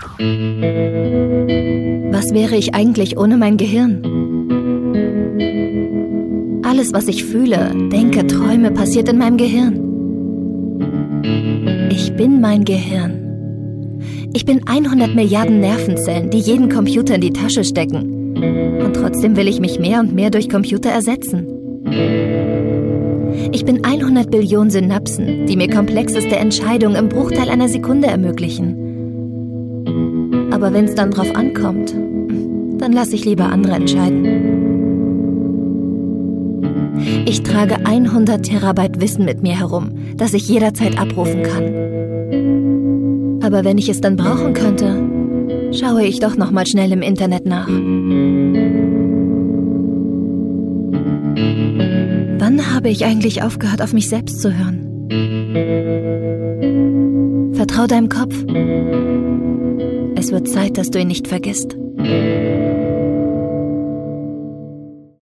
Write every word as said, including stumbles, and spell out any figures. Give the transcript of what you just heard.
Was wäre ich eigentlich ohne mein Gehirn? Alles, was ich fühle, denke, träume, passiert in meinem Gehirn. Ich bin mein Gehirn. Ich bin hundert Milliarden Nervenzellen, die jeden Computer in die Tasche stecken. Und trotzdem will ich mich mehr und mehr durch Computer ersetzen. Ich bin hundert Billionen Synapsen, die mir komplexeste Entscheidungen im Bruchteil einer Sekunde ermöglichen. Aber wenn es dann drauf ankommt, dann lasse ich lieber andere entscheiden. Ich trage hundert Terabyte Wissen mit mir herum, das ich jederzeit abrufen kann. Aber wenn ich es dann brauchen könnte, schaue ich doch noch mal schnell im Internet nach. Wann habe ich eigentlich aufgehört, auf mich selbst zu hören? Vertrau deinem Kopf. Es wird Zeit, dass du ihn nicht vergisst.